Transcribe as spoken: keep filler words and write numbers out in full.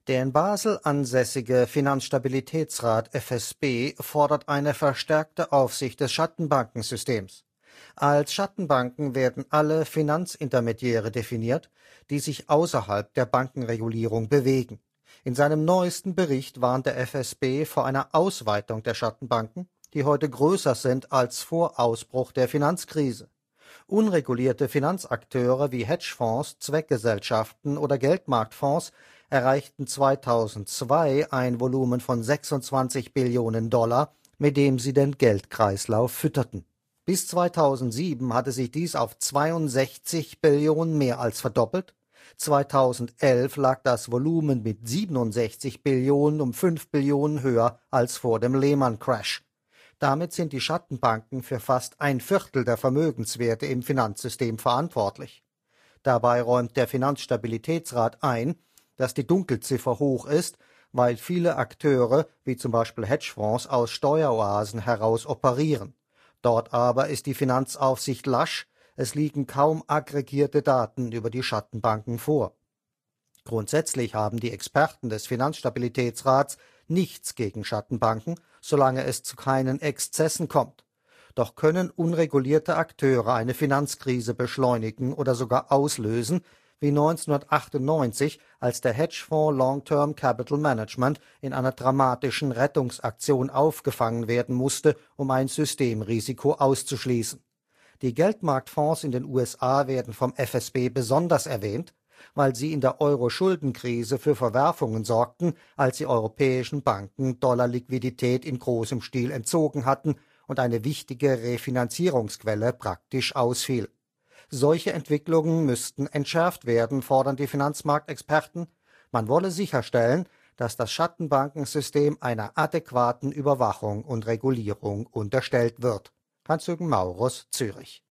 Der in Basel ansässige Finanzstabilitätsrat F S B fordert eine verstärkte Aufsicht des Schattenbankensystems. Als Schattenbanken werden alle Finanzintermediäre definiert, die sich außerhalb der Bankenregulierung bewegen. In seinem neuesten Bericht warnt der F S B vor einer Ausweitung der Schattenbanken, die heute größer sind als vor Ausbruch der Finanzkrise. Unregulierte Finanzakteure wie Hedgefonds, Zweckgesellschaften oder Geldmarktfonds erreichten zweitausendzwei ein Volumen von sechsundzwanzig Billionen Dollar, mit dem sie den Geldkreislauf fütterten. Bis zweitausendsieben hatte sich dies auf zweiundsechzig Billionen mehr als verdoppelt. zweitausendelf lag das Volumen mit siebenundsechzig Billionen um fünf Billionen höher als vor dem Lehman-Crash. Damit sind die Schattenbanken für fast ein Viertel der Vermögenswerte im Finanzsystem verantwortlich. Dabei räumt der Finanzstabilitätsrat ein, dass die Dunkelziffer hoch ist, weil viele Akteure, wie zum Beispiel Hedgefonds, aus Steueroasen heraus operieren. Dort aber ist die Finanzaufsicht lasch, es liegen kaum aggregierte Daten über die Schattenbanken vor. Grundsätzlich haben die Experten des Finanzstabilitätsrats nichts gegen Schattenbanken, solange es zu keinen Exzessen kommt. Doch können unregulierte Akteure eine Finanzkrise beschleunigen oder sogar auslösen, wie neunzehnhundertachtundneunzig, als der Hedgefonds Long-Term Capital Management in einer dramatischen Rettungsaktion aufgefangen werden musste, um ein Systemrisiko auszuschließen. Die Geldmarktfonds in den U S A werden vom F S B besonders erwähnt, weil sie in der Euro-Schuldenkrise für Verwerfungen sorgten, als die europäischen Banken Dollarliquidität in großem Stil entzogen hatten und eine wichtige Refinanzierungsquelle praktisch ausfiel. Solche Entwicklungen müssten entschärft werden, fordern die Finanzmarktexperten. Man wolle sicherstellen, dass das Schattenbankensystem einer adäquaten Überwachung und Regulierung unterstellt wird. Hans-Jürgen Maurus, Zürich.